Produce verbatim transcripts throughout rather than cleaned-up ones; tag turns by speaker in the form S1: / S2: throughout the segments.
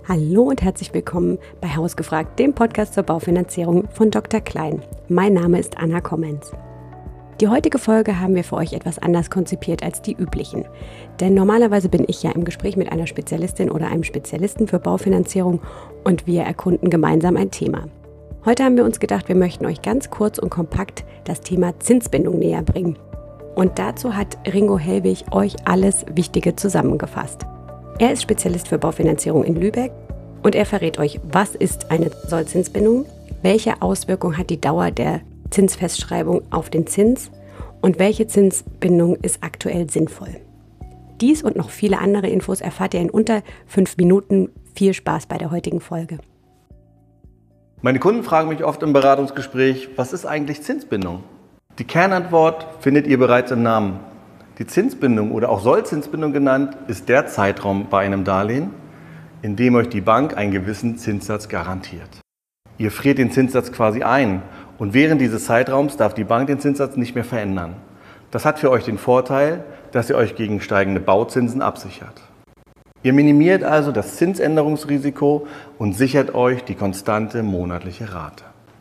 S1: Hallo und herzlich willkommen bei Hausgefragt, dem Podcast zur Baufinanzierung von Doktor Klein. Mein Name ist Anna Kommens. Die heutige Folge haben wir für euch etwas anders konzipiert als die üblichen. Denn normalerweise bin ich ja im Gespräch mit einer Spezialistin oder einem Spezialisten für Baufinanzierung und wir erkunden gemeinsam ein Thema. Heute haben wir uns gedacht, wir möchten euch ganz kurz und kompakt das Thema Zinsbindung näher bringen. Und dazu hat Ringo Hellwig euch alles Wichtige zusammengefasst. Er ist Spezialist für Baufinanzierung in Lübeck und er verrät euch, was ist eine Sollzinsbindung, welche Auswirkung hat die Dauer der Zinsfestschreibung auf den Zins und welche Zinsbindung ist aktuell sinnvoll. Dies und noch viele andere Infos erfahrt ihr in unter fünf Minuten. Viel Spaß bei der heutigen Folge.
S2: Meine Kunden fragen mich oft im Beratungsgespräch, was ist eigentlich Zinsbindung? Die Kernantwort findet ihr bereits im Namen. Die Zinsbindung oder auch Sollzinsbindung genannt, ist der Zeitraum bei einem Darlehen, in dem euch die Bank einen gewissen Zinssatz garantiert. Ihr friert den Zinssatz quasi ein und während dieses Zeitraums darf die Bank den Zinssatz nicht mehr verändern. Das hat für euch den Vorteil, dass ihr euch gegen steigende Bauzinsen absichert. Ihr minimiert also das Zinsänderungsrisiko und sichert euch die konstante monatliche Rate.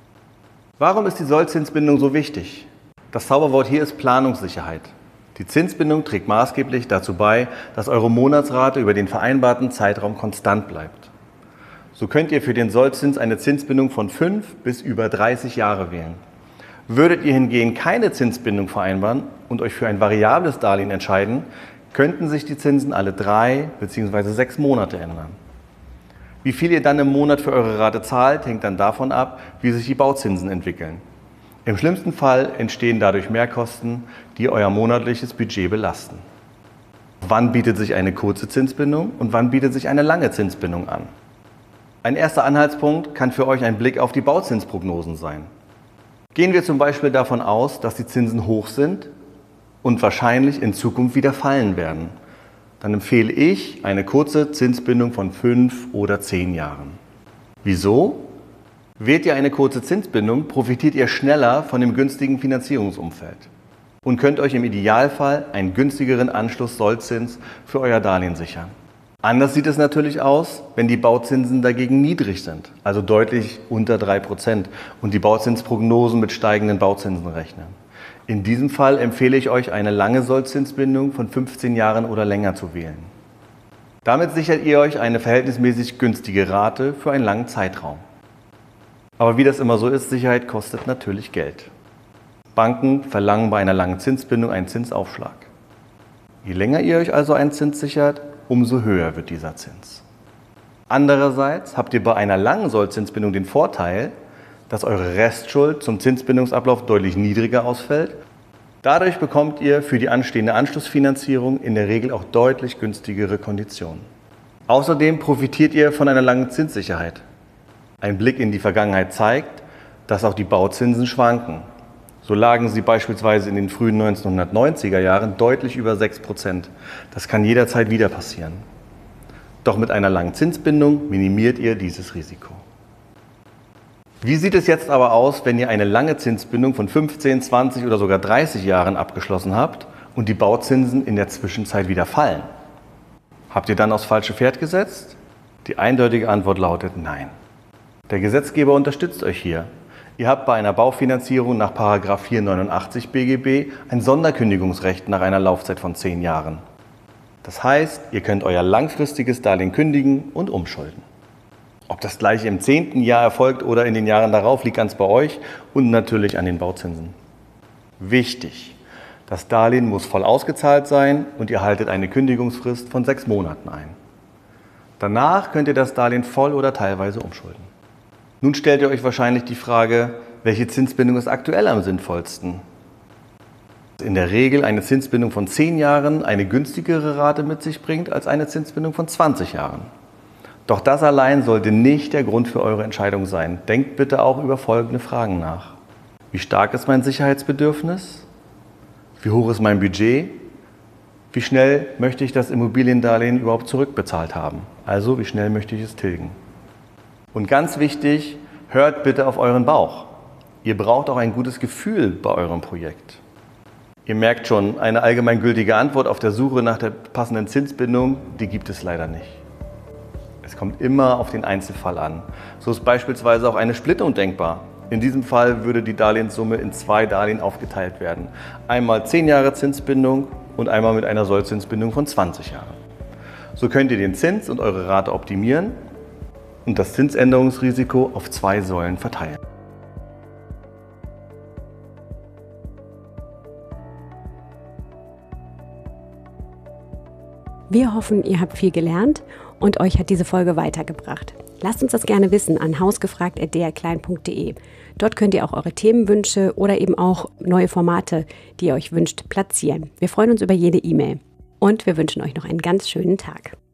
S2: Warum ist die Sollzinsbindung so wichtig? Das Zauberwort hier ist Planungssicherheit. Die Zinsbindung trägt maßgeblich dazu bei, dass eure Monatsrate über den vereinbarten Zeitraum konstant bleibt. So könnt ihr für den Sollzins eine Zinsbindung von fünf bis über dreißig Jahre wählen. Würdet ihr hingegen keine Zinsbindung vereinbaren und euch für ein variables Darlehen entscheiden, könnten sich die Zinsen alle drei bzw. sechs Monate ändern. Wie viel ihr dann im Monat für eure Rate zahlt, hängt dann davon ab, wie sich die Bauzinsen entwickeln. Im schlimmsten Fall entstehen dadurch Mehrkosten, die euer monatliches Budget belasten. Wann bietet sich eine kurze Zinsbindung und wann bietet sich eine lange Zinsbindung an? Ein erster Anhaltspunkt kann für euch ein Blick auf die Bauzinsprognosen sein. Gehen wir zum Beispiel davon aus, dass die Zinsen hoch sind und wahrscheinlich in Zukunft wieder fallen werden. Dann empfehle ich eine kurze Zinsbindung von fünf oder zehn Jahren. Wieso? Wählt ihr eine kurze Zinsbindung, profitiert ihr schneller von dem günstigen Finanzierungsumfeld und könnt euch im Idealfall einen günstigeren Anschluss-Sollzins für euer Darlehen sichern. Anders sieht es natürlich aus, wenn die Bauzinsen dagegen niedrig sind, also deutlich unter drei Prozent und die Bauzinsprognosen mit steigenden Bauzinsen rechnen. In diesem Fall empfehle ich euch, eine lange Sollzinsbindung von fünfzehn Jahren oder länger zu wählen. Damit sichert ihr euch eine verhältnismäßig günstige Rate für einen langen Zeitraum. Aber wie das immer so ist, Sicherheit kostet natürlich Geld. Banken verlangen bei einer langen Zinsbindung einen Zinsaufschlag. Je länger ihr euch also einen Zins sichert, umso höher wird dieser Zins. Andererseits habt ihr bei einer langen Sollzinsbindung den Vorteil, dass eure Restschuld zum Zinsbindungsablauf deutlich niedriger ausfällt. Dadurch bekommt ihr für die anstehende Anschlussfinanzierung in der Regel auch deutlich günstigere Konditionen. Außerdem profitiert ihr von einer langen Zinssicherheit. Ein Blick in die Vergangenheit zeigt, dass auch die Bauzinsen schwanken. So lagen sie beispielsweise in den frühen neunzehnhundertneunziger Jahren deutlich über sechs Prozent. Das kann jederzeit wieder passieren. Doch mit einer langen Zinsbindung minimiert ihr dieses Risiko. Wie sieht es jetzt aber aus, wenn ihr eine lange Zinsbindung von fünfzehn, zwanzig oder sogar dreißig Jahren abgeschlossen habt und die Bauzinsen in der Zwischenzeit wieder fallen? Habt ihr dann aufs falsche Pferd gesetzt? Die eindeutige Antwort lautet nein. Der Gesetzgeber unterstützt euch hier. Ihr habt bei einer Baufinanzierung nach Paragraph vierhundertneunundachtzig B G B ein Sonderkündigungsrecht nach einer Laufzeit von zehn Jahren. Das heißt, ihr könnt euer langfristiges Darlehen kündigen und umschulden. Ob das gleiche im zehnten Jahr erfolgt oder in den Jahren darauf, liegt ganz bei euch und natürlich an den Bauzinsen. Wichtig: Das Darlehen muss voll ausgezahlt sein und ihr haltet eine Kündigungsfrist von sechs Monaten ein. Danach könnt ihr das Darlehen voll oder teilweise umschulden. Nun stellt ihr euch wahrscheinlich die Frage, welche Zinsbindung ist aktuell am sinnvollsten? In der Regel eine Zinsbindung von zehn Jahren eine günstigere Rate mit sich bringt als eine Zinsbindung von zwanzig Jahren. Doch das allein sollte nicht der Grund für eure Entscheidung sein. Denkt bitte auch über folgende Fragen nach. Wie stark ist mein Sicherheitsbedürfnis? Wie hoch ist mein Budget? Wie schnell möchte ich das Immobiliendarlehen überhaupt zurückbezahlt haben? Also, wie schnell möchte ich es tilgen? Und ganz wichtig, hört bitte auf euren Bauch. Ihr braucht auch ein gutes Gefühl bei eurem Projekt. Ihr merkt schon, eine allgemeingültige Antwort auf der Suche nach der passenden Zinsbindung, die gibt es leider nicht. Es kommt immer auf den Einzelfall an. So ist beispielsweise auch eine Splittung denkbar. In diesem Fall würde die Darlehenssumme in zwei Darlehen aufgeteilt werden. Einmal zehn Jahre Zinsbindung und einmal mit einer Sollzinsbindung von zwanzig Jahren. So könnt ihr den Zins und eure Rate optimieren und das Zinsänderungsrisiko auf zwei Säulen verteilen.
S1: Wir hoffen, ihr habt viel gelernt und euch hat diese Folge weitergebracht. Lasst uns das gerne wissen an hausgefragt at d r klein punkt d e. Dort könnt ihr auch eure Themenwünsche oder eben auch neue Formate, die ihr euch wünscht, platzieren. Wir freuen uns über jede E-Mail und wir wünschen euch noch einen ganz schönen Tag.